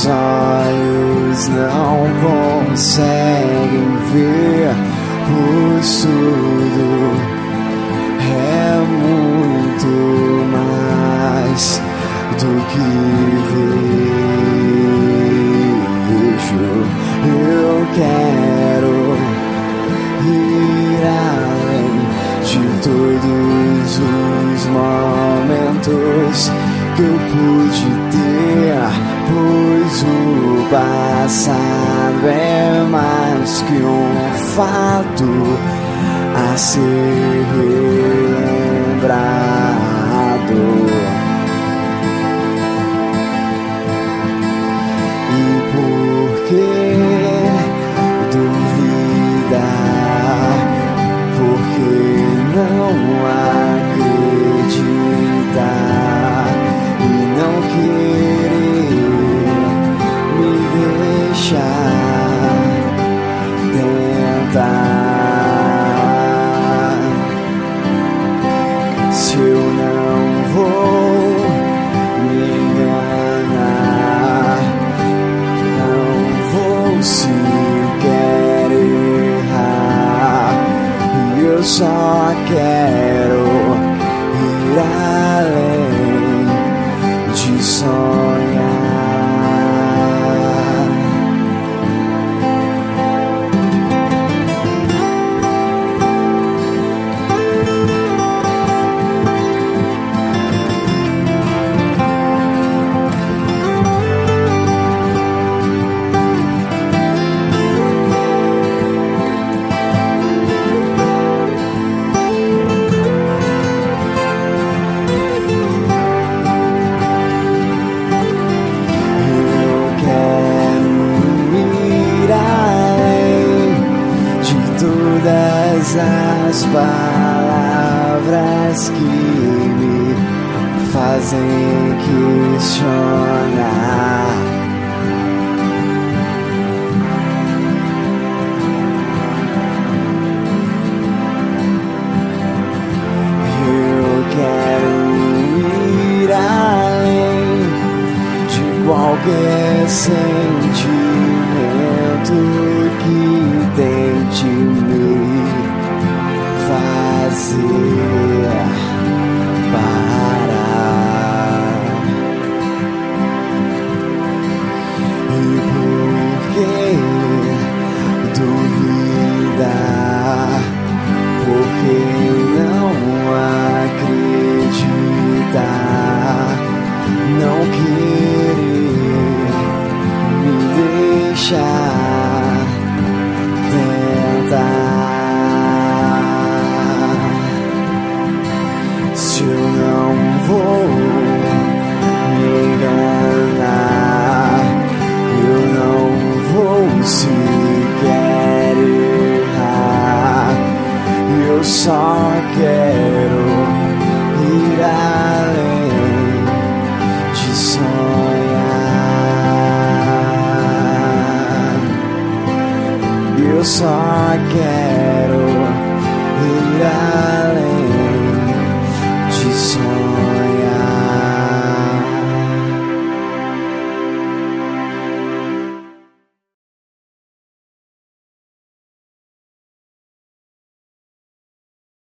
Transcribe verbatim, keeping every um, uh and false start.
meus olhos não conseguem ver, pois tudo é muito mais do que vejo. Eu quero ir além de todos os momentos que eu pude ter, pois o passado é mais que um fato a ser relembrado. E por que duvidar? Por que não acreditar e não querer me deixar tentar? Se eu não vou me enganar, não vou sequer errar, e eu só quero ir além de sonhar. Todas as palavras que me fazem questionar. Eu quero ir além de qualquer sentimento que tente me fazer parar. E por que duvidar? Por que não acreditar? Não querer me deixar tentar? Se eu não vou me enganar, eu não vou sequer errar, eu só quero ir além de sonhar. Eu só quero ir além de sonhar.